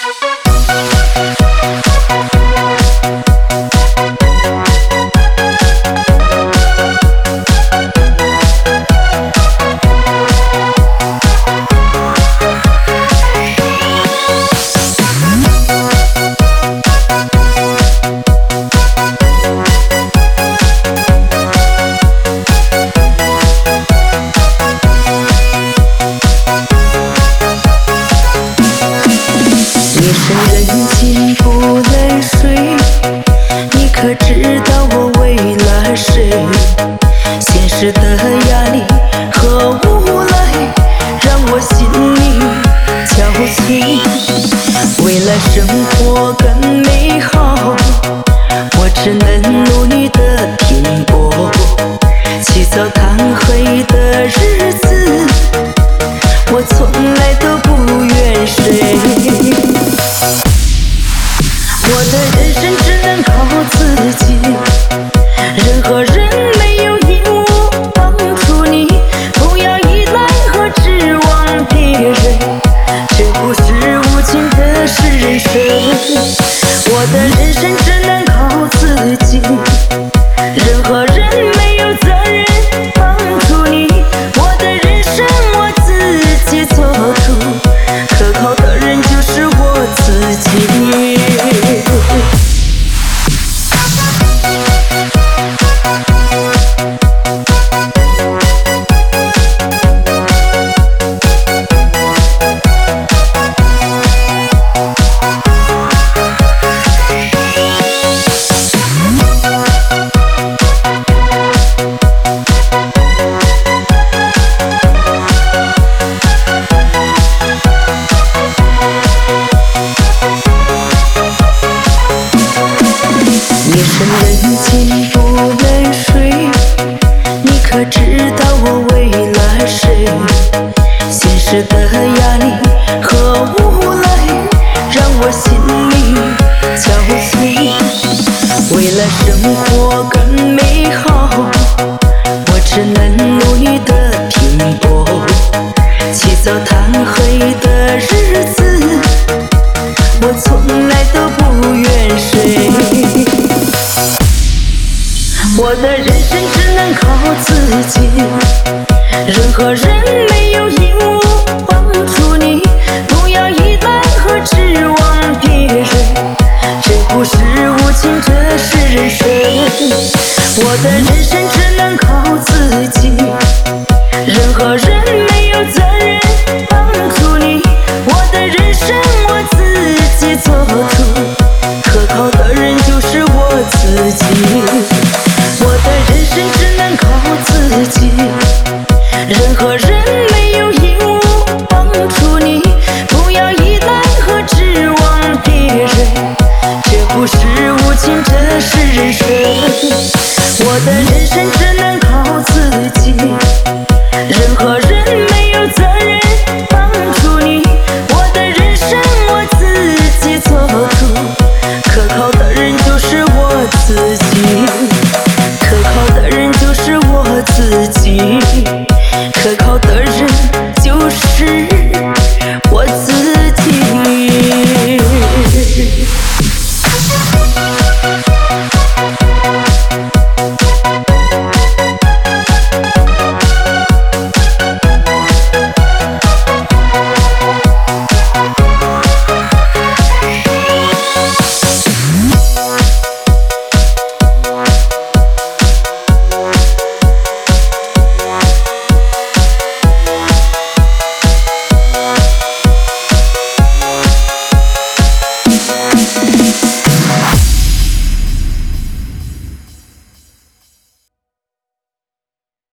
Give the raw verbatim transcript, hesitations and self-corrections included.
夜深人静不能睡，你可知道我为了谁？现实的压力和无奈让我心里憔悴。为了生活更美好，我只能努力的拼搏。起早贪黑的日子，我从来都不愿睡。我的人生只能靠自己，任何人没有义务帮助你，不要依赖和指望别人，这不是无情的是人生。我的人生只能靠自己，任何人没有责任帮助你，我的人生我自己做主，可靠的人就是我自己。夜深人静不能睡，你可知道我为了谁？现实的压力和无奈让我心里憔悴。为了生活更美好，我只能努力的拼搏。起早贪黑的日子，我从来都不愿睡。我的人生只能靠自己，任何人没有义务帮助你，不要依赖和指望别人，这不是无情，这是人生。我的人生只能靠自己，任何人没有责任帮助你，我的人生我自己做主，可靠的人就是我自己。我的人生只能靠自己，任何人没有义务帮助你，不要依赖和指望别人，这不是无情，这是人生。我的人生只能